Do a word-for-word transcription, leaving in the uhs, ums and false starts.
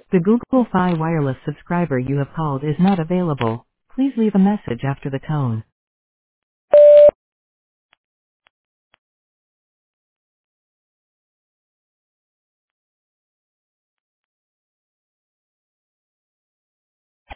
The Google Fi Wireless subscriber you have called is not available. Please leave a message after the tone.